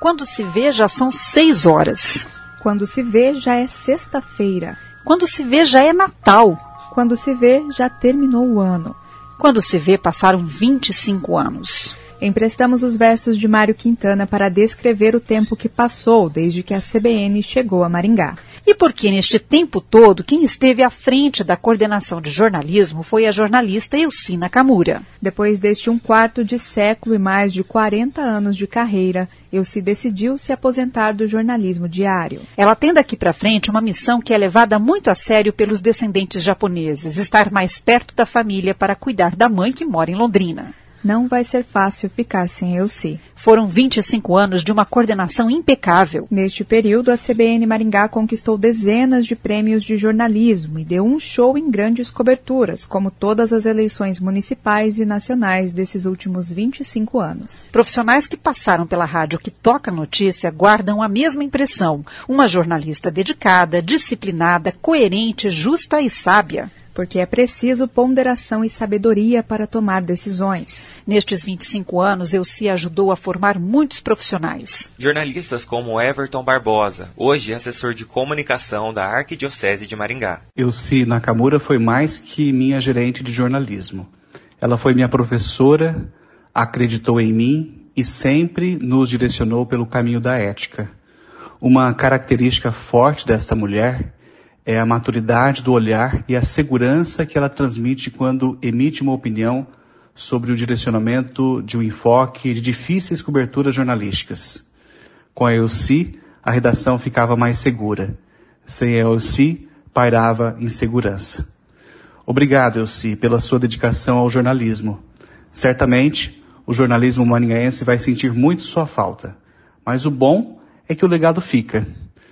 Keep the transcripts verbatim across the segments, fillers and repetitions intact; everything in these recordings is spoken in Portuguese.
Quando se vê, já são seis horas. Quando se vê, já é sexta-feira. Quando se vê, já é Natal. Quando se vê, já terminou o ano. Quando se vê, passaram vinte e cinco anos. Emprestamos os versos de Mário Quintana para descrever o tempo que passou desde que a C B N chegou a Maringá. E porque neste tempo todo, quem esteve à frente da coordenação de jornalismo foi a jornalista Elci Nakamura. Depois deste um quarto de século e mais de quarenta anos de carreira, Elci decidiu se aposentar do jornalismo diário. Ela tem daqui para frente uma missão que é levada muito a sério pelos descendentes japoneses, estar mais perto da família para cuidar da mãe que mora em Londrina. Não vai ser fácil ficar sem Elci. Foram vinte e cinco anos de uma coordenação impecável. Neste período, a C B N Maringá conquistou dezenas de prêmios de jornalismo e deu um show em grandes coberturas, como todas as eleições municipais e nacionais desses últimos vinte e cinco anos. Profissionais que passaram pela rádio que toca notícia guardam a mesma impressão. Uma jornalista dedicada, disciplinada, coerente, justa e sábia. Porque é preciso ponderação e sabedoria para tomar decisões. Nestes vinte e cinco anos, Elci ajudou a formar muitos profissionais. Jornalistas como Everton Barbosa, hoje assessor de comunicação da Arquidiocese de Maringá. Elci Nakamura foi mais que minha gerente de jornalismo. Ela foi minha professora, acreditou em mim e sempre nos direcionou pelo caminho da ética. Uma característica forte desta mulher é a maturidade do olhar e a segurança que ela transmite quando emite uma opinião sobre o direcionamento de um enfoque de difíceis coberturas jornalísticas. Com a Elci, a redação ficava mais segura. Sem a Elci, pairava insegurança. Obrigado, Elci, pela sua dedicação ao jornalismo. Certamente, o jornalismo maringaense vai sentir muito sua falta. Mas o bom é que o legado fica.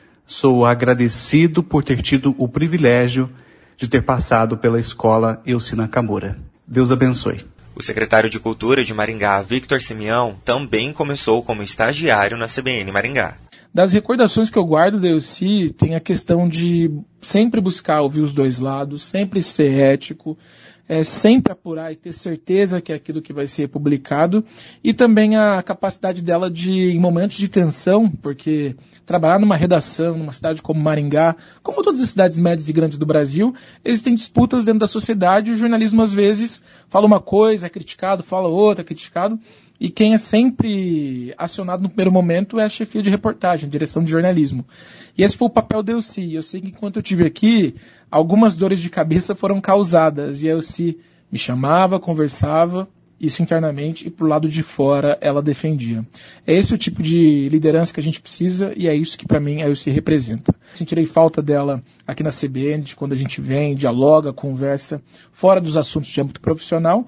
Sou agradecido por ter tido o privilégio de ter passado pela escola Elci Nakamura. Deus abençoe. O secretário de Cultura de Maringá, Victor Simeão, também começou como estagiário na C B N Maringá. Das recordações que eu guardo da Elci, tem a questão de sempre buscar ouvir os dois lados, sempre ser ético, é, sempre apurar e ter certeza que é aquilo que vai ser publicado, e também a capacidade dela de, em momentos de tensão, porque trabalhar numa redação, numa cidade como Maringá, como todas as cidades médias e grandes do Brasil, existem disputas dentro da sociedade, e o jornalismo às vezes fala uma coisa, é criticado, fala outra, é criticado, e quem é sempre acionado no primeiro momento é a chefia de reportagem, a direção de jornalismo. E esse foi o papel da Elci. Eu sei que enquanto eu estive aqui, algumas dores de cabeça foram causadas, e a Elci me chamava, conversava, isso internamente, e pro lado de fora ela defendia. É esse o tipo de liderança que a gente precisa, e é isso que para mim a Elci representa. Sentirei falta dela aqui na C B N, de quando a gente vem, dialoga, conversa, fora dos assuntos de âmbito profissional,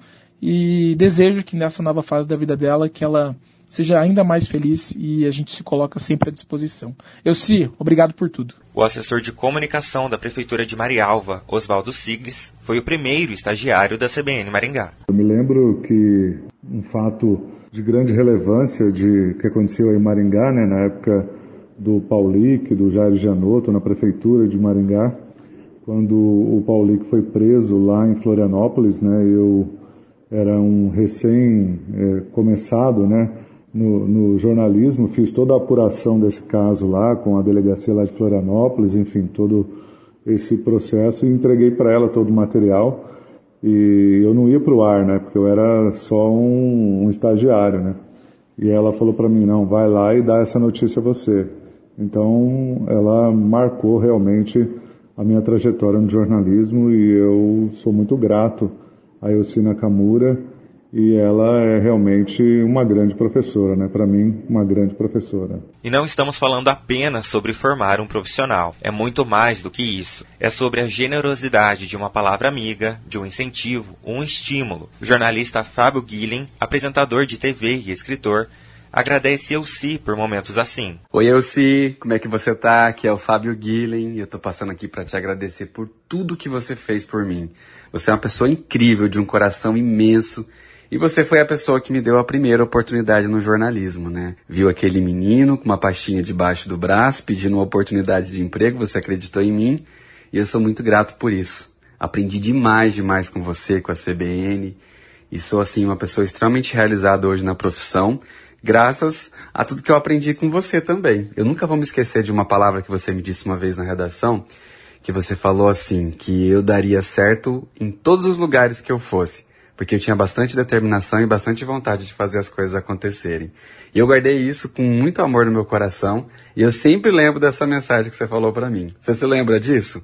e desejo que nessa nova fase da vida dela, que ela seja ainda mais feliz e a gente se coloca sempre à disposição. Elci, obrigado por tudo. O assessor de comunicação da Prefeitura de Marialva, Oswaldo Sigles, foi o primeiro estagiário da C B N Maringá. Eu me lembro que um fato de grande relevância de, que aconteceu em Maringá, né, na época do Paulic, do Jair Janotto, na Prefeitura de Maringá, quando o Paulic foi preso lá em Florianópolis, né, eu era um recém-começado, é, né, no, no jornalismo, fiz toda a apuração desse caso lá, com a delegacia lá de Florianópolis, enfim, todo esse processo, e entreguei para ela todo o material, e eu não ia para o ar, né, porque eu era só um, um estagiário, né, e ela falou para mim, não, vai lá e dá essa notícia a você. Então, ela marcou realmente a minha trajetória no jornalismo, e eu sou muito grato a Elci Nakamura, e ela é realmente uma grande professora, né? Para mim, uma grande professora. E não estamos falando apenas sobre formar um profissional. É muito mais do que isso. É sobre a generosidade de uma palavra amiga, de um incentivo, um estímulo. O jornalista Fábio Guilhem, apresentador de T V e escritor, agradece Elci por momentos assim. Oi, Elci, como é que você tá? Aqui é o Fábio Guilhem e eu tô passando aqui para te agradecer por tudo que você fez por mim. Você é uma pessoa incrível, de um coração imenso, e você foi a pessoa que me deu a primeira oportunidade no jornalismo, né? Viu aquele menino com uma pastinha debaixo do braço, pedindo uma oportunidade de emprego, você acreditou em mim, e eu sou muito grato por isso. Aprendi demais, demais com você, com a C B N, E sou, assim, uma pessoa extremamente realizada hoje na profissão, graças a tudo que eu aprendi com você também. Eu nunca vou me esquecer de uma palavra que você me disse uma vez na redação, que você falou assim, que eu daria certo em todos os lugares que eu fosse, porque eu tinha bastante determinação e bastante vontade de fazer as coisas acontecerem. E eu guardei isso com muito amor no meu coração, e eu sempre lembro dessa mensagem que você falou pra mim. Você se lembra disso?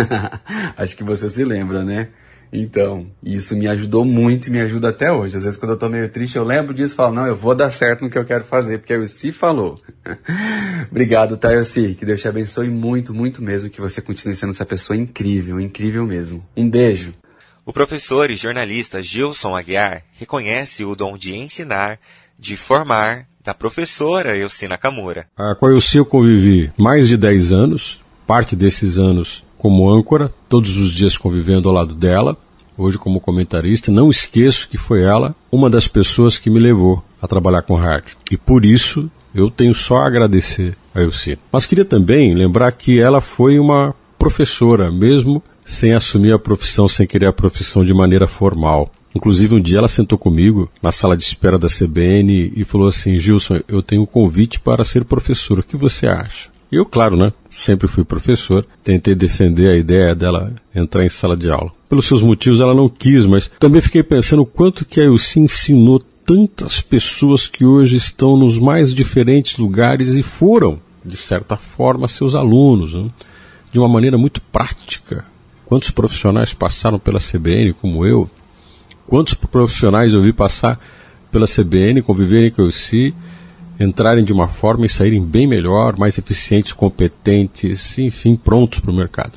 Acho que você se lembra, né? Então, isso me ajudou muito e me ajuda até hoje. Às vezes, quando eu tô meio triste, eu lembro disso e falo, não, eu vou dar certo no que eu quero fazer, porque a Elci falou. Obrigado, tá, Elci? Que Deus te abençoe muito, muito mesmo, que você continue sendo essa pessoa incrível, incrível mesmo. Um beijo. O professor e jornalista Gilson Aguiar reconhece o dom de ensinar, de formar, da professora Elci Nakamura. Ah, com a Elci eu convivi mais de dez anos, parte desses anos como âncora, todos os dias convivendo ao lado dela, hoje como comentarista. Não esqueço que foi ela uma das pessoas que me levou a trabalhar com rádio. E por isso eu tenho só a agradecer a Elci. Mas queria também lembrar que ela foi uma professora, mesmo sem assumir a profissão, sem querer a profissão de maneira formal. Inclusive um dia ela sentou comigo na sala de espera da C B N e falou assim, Gilson, eu tenho um convite para ser professor, o que você acha? E eu, claro, né, sempre fui professor, tentei defender a ideia dela entrar em sala de aula. Pelos seus motivos ela não quis, mas também fiquei pensando o quanto que a Elci ensinou tantas pessoas que hoje estão nos mais diferentes lugares e foram, de certa forma, seus alunos, né, de uma maneira muito prática. Quantos profissionais passaram pela C B N como eu? Quantos profissionais eu vi passar pela C B N, conviverem com a Elci, entrarem de uma forma e saírem bem melhor, mais eficientes, competentes, enfim, prontos para o mercado.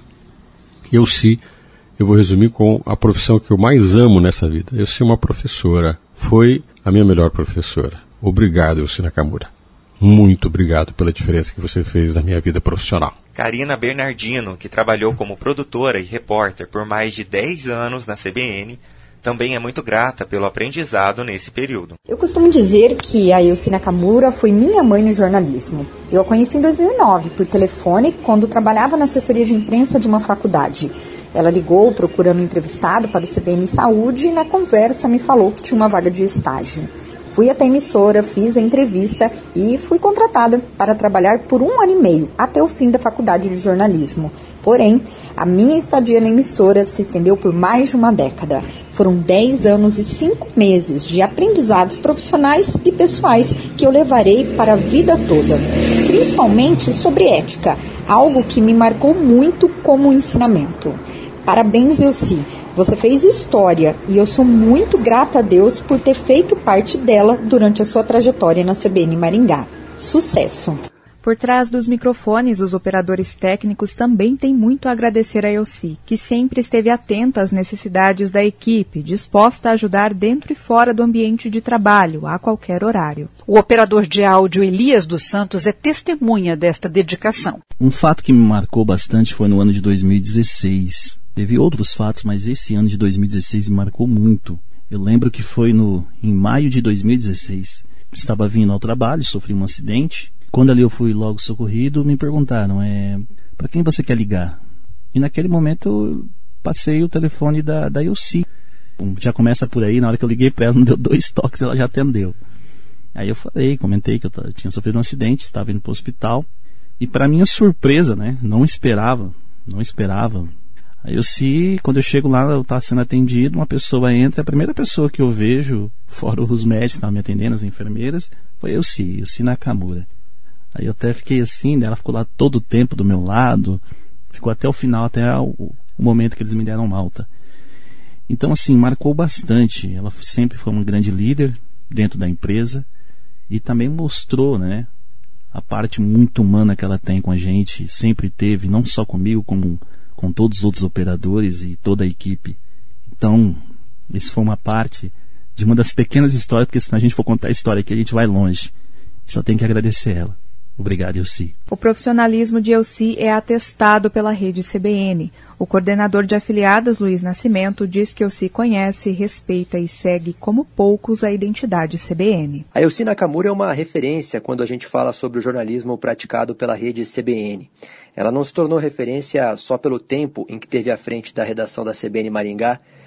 Elci, eu vou resumir com a profissão que eu mais amo nessa vida. Elci é uma professora, foi a minha melhor professora. Obrigado, Elci Nakamura. Muito obrigado pela diferença que você fez na minha vida profissional. Karina Bernardino, que trabalhou como produtora e repórter por mais de dez anos na C B N, também é muito grata pelo aprendizado nesse período. Eu costumo dizer que a Elci Nakamura foi minha mãe no jornalismo. Eu a conheci em dois mil e nove, por telefone, quando trabalhava na assessoria de imprensa de uma faculdade. Ela ligou procurando um entrevistado para o C B N Saúde e na conversa me falou que tinha uma vaga de estágio. Fui até a emissora, fiz a entrevista e fui contratada para trabalhar por um ano e meio, até o fim da faculdade de jornalismo. Porém, a minha estadia na emissora se estendeu por mais de uma década. Foram dez anos e cinco meses de aprendizados profissionais e pessoais que eu levarei para a vida toda. Principalmente sobre ética, algo que me marcou muito como ensinamento. Parabéns, Elci. Você fez história e eu sou muito grata a Deus por ter feito parte dela durante a sua trajetória na C B N Maringá. Sucesso! Por trás dos microfones, os operadores técnicos também têm muito a agradecer a Elci, que sempre esteve atenta às necessidades da equipe, disposta a ajudar dentro e fora do ambiente de trabalho, a qualquer horário. O operador de áudio Elias dos Santos é testemunha desta dedicação. Um fato que me marcou bastante foi no ano de dois mil e dezesseis. Teve outros fatos, mas esse ano de dois mil e dezesseis me marcou muito. Eu lembro que foi no, em maio de dois mil e dezesseis. Estava vindo ao trabalho, sofri um acidente. Quando ali eu fui logo socorrido, me perguntaram, é, para quem você quer ligar? E naquele momento eu passei o telefone da, da Elci. Já começa por aí, na hora que eu liguei para ela, não deu dois toques, ela já atendeu. Aí eu falei, comentei que eu t- tinha sofrido um acidente, estava indo para o hospital. E para minha surpresa, né, não esperava, não esperava. A Elci, quando eu chego lá, eu estava sendo atendido, uma pessoa entra, a primeira pessoa que eu vejo, fora os médicos que estavam me atendendo, as enfermeiras, foi a Elci, Elci Nakamura. Aí eu até fiquei assim, né? Ela ficou lá todo o tempo do meu lado, ficou até o final, até o, o momento que eles me deram alta. Então, assim, marcou bastante. Ela sempre foi uma grande líder dentro da empresa e também mostrou, né, a parte muito humana que ela tem com a gente, sempre teve, não só comigo, como com todos os outros operadores e toda a equipe. Então, isso foi uma parte de uma das pequenas histórias, porque se a gente for contar a história aqui, a gente vai longe. Só tem que agradecer ela. Obrigado, Elci. O profissionalismo de Elci é atestado pela rede C B N. O coordenador de afiliadas, Luiz Nascimento, diz que Elci conhece, respeita e segue como poucos a identidade C B N. A Elci Nakamura é uma referência quando a gente fala sobre o jornalismo praticado pela rede C B N. Ela não se tornou referência só pelo tempo em que esteve à frente da redação da C B N Maringá,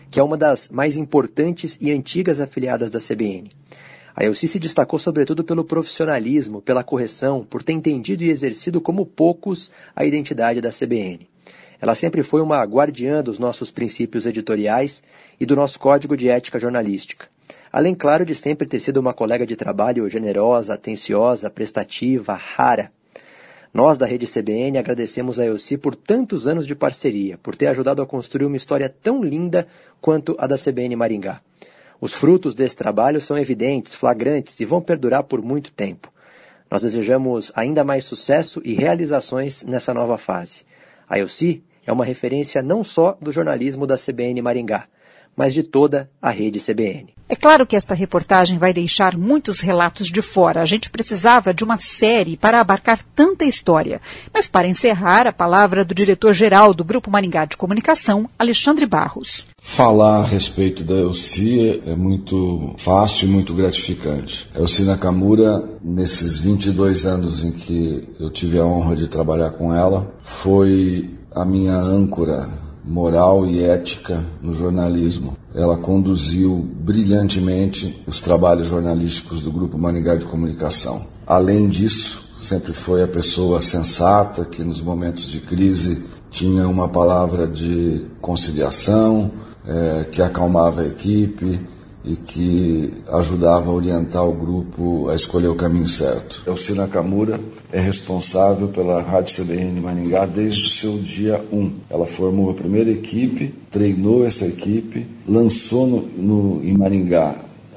que é uma das mais importantes e antigas afiliadas da C B N. A Elci se destacou sobretudo pelo profissionalismo, pela correção, por ter entendido e exercido como poucos a identidade da C B N. Ela sempre foi uma guardiã dos nossos princípios editoriais e do nosso código de ética jornalística. Além, claro, de sempre ter sido uma colega de trabalho generosa, atenciosa, prestativa, rara. Nós, da Rede C B N, agradecemos a Elci por tantos anos de parceria, por ter ajudado a construir uma história tão linda quanto a da C B N Maringá. Os frutos desse trabalho são evidentes, flagrantes e vão perdurar por muito tempo. Nós desejamos ainda mais sucesso e realizações nessa nova fase. A Elci é uma referência não só do jornalismo da C B N Maringá, mas de toda a Rede C B N. É claro que esta reportagem vai deixar muitos relatos de fora. A gente precisava de uma série para abarcar tanta história. Mas para encerrar, a palavra do diretor-geral do Grupo Maringá de Comunicação, Alexandre Barros. Falar a respeito da Elci é muito fácil e muito gratificante. A Elci Nakamura, nesses vinte e dois anos em que eu tive a honra de trabalhar com ela, foi a minha âncora moral e ética no jornalismo. Ela conduziu brilhantemente os trabalhos jornalísticos do Grupo Maringá de Comunicação. Além disso, sempre foi a pessoa sensata que nos momentos de crise tinha uma palavra de conciliação, é, que acalmava a equipe e que ajudava a orientar o grupo a escolher o caminho certo. Elci Nakamura é responsável pela Rádio C B N Maringá desde o seu dia um. Ela formou a primeira equipe, treinou essa equipe, lançou no, no, em Maringá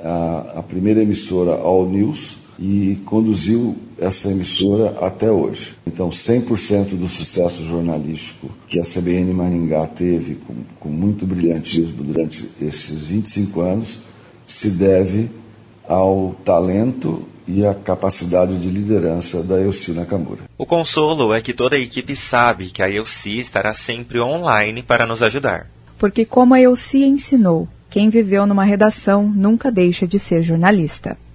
a, a primeira emissora All News e conduziu essa emissora até hoje. Então, cem por cento do sucesso jornalístico que a C B N Maringá teve com, com muito brilhantismo durante esses vinte e cinco anos se deve ao talento e à capacidade de liderança da Elci Nakamura. O consolo é que toda a equipe sabe que a Elci estará sempre online para nos ajudar. Porque como a Elci ensinou, quem viveu numa redação nunca deixa de ser jornalista.